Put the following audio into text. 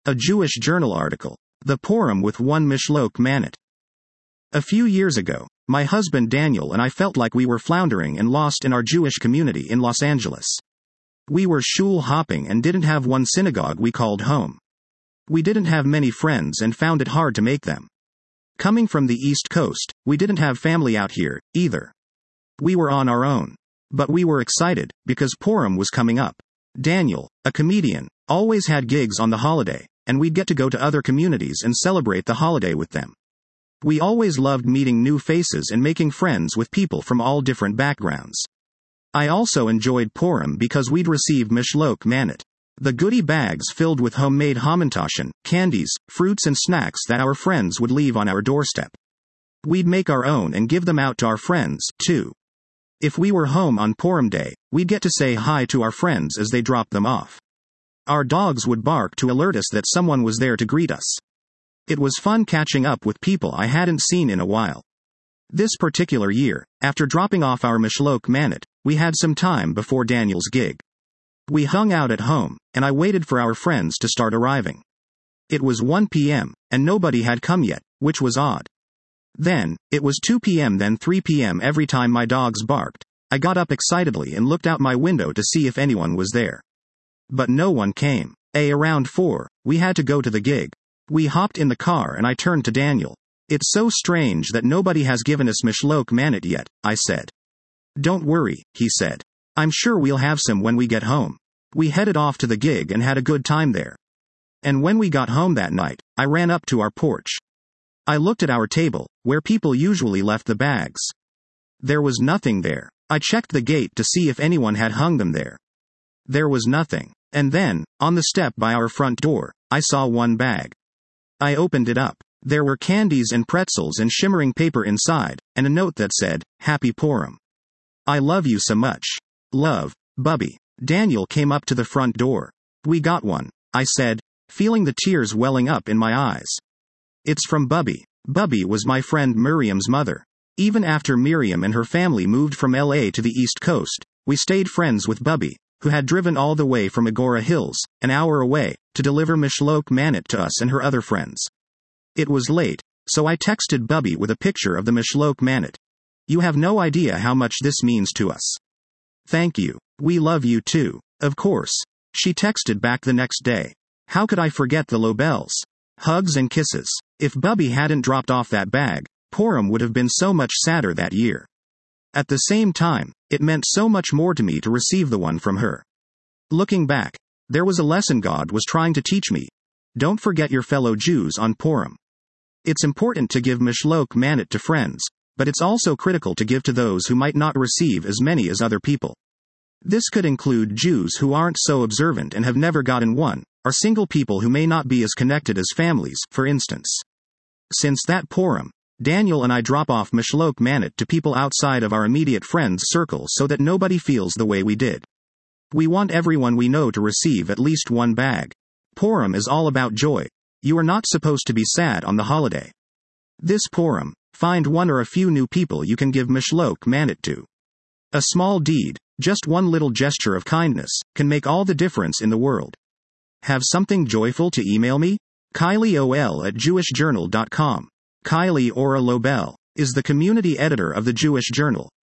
A Jewish Journal article. The Purim with one Mishloach Manot. A few years ago, my husband Daniel and I felt like we were floundering and lost in our Jewish community in Los Angeles. We were shul hopping and didn't have one synagogue we called home. We didn't have many friends and found it hard to make them. Coming from the East Coast, we didn't have family out here, either. We were on our own. But we were excited, because Purim was coming up. Daniel, a comedian, always had gigs on the holiday, and we'd get to go to other communities and celebrate the holiday with them. We always loved meeting new faces and making friends with people from all different backgrounds. I also enjoyed Purim because we'd receive Mishloach Manot. The goodie bags filled with homemade hamantaschen, candies, fruits and snacks that our friends would leave on our doorstep. We'd make our own and give them out to our friends, too. If we were home on Purim Day, we'd get to say hi to our friends as they dropped them off. Our dogs would bark to alert us that someone was there to greet us. It was fun catching up with people I hadn't seen in a while. This particular year, after dropping off our Mishloach Manot, we had some time before Daniel's gig. We hung out at home, and I waited for our friends to start arriving. It was 1 p.m., and nobody had come yet, which was odd. Then, it was 2 p.m. then 3 p.m. every time my dogs barked. I got up excitedly and looked out my window to see if anyone was there. But no one came. Around 4, we had to go to the gig. We hopped in the car and I turned to Daniel. "It's so strange that nobody has given us Mishloach Manot yet," I said. "Don't worry," he said. "I'm sure we'll have some when we get home." We headed off to the gig and had a good time there. And when we got home that night, I ran up to our porch. I looked at our table, where people usually left the bags. There was nothing there. I checked the gate to see if anyone had hung them there. There was nothing. And then, on the step by our front door, I saw one bag. I opened it up. There were candies and pretzels and shimmering paper inside, and a note that said, "Happy Purim. I love you so much. Love, Bubby." Daniel came up to the front door. "We got one," I said, feeling the tears welling up in my eyes. "It's from Bubby." Bubby was my friend Miriam's mother. Even after Miriam and her family moved from LA to the East Coast, we stayed friends with Bubby, who had driven all the way from Agoura Hills, an hour away, to deliver Mishloach Manot to us and her other friends. It was late, so I texted Bubby with a picture of the Mishloach Manot. "You have no idea how much this means to us. Thank you. We love you too, of course." She texted back the next day. How could I forget the Lobels? Hugs and kisses. If Bubby hadn't dropped off that bag, Purim would have been so much sadder that year. At the same time, it meant so much more to me to receive the one from her. Looking back, there was a lesson God was trying to teach me. Don't forget your fellow Jews on Purim. It's important to give Mishloach Manot to friends, but it's also critical to give to those who might not receive as many as other people. This could include Jews who aren't so observant and have never gotten one, or single people who may not be as connected as families, for instance. Since that Purim, Daniel and I drop off Mishloach Manot to people outside of our immediate friends' circle so that nobody feels the way we did. We want everyone we know to receive at least one bag. Purim is all about joy. You are not supposed to be sad on the holiday. This Purim, find one or a few new people you can give Mishloach Manot to. A small deed, just one little gesture of kindness, can make all the difference in the world. Have something joyful to email me? KylieOL@jewishjournal.com. Kylie Ora Lobel is the community editor of the Jewish Journal.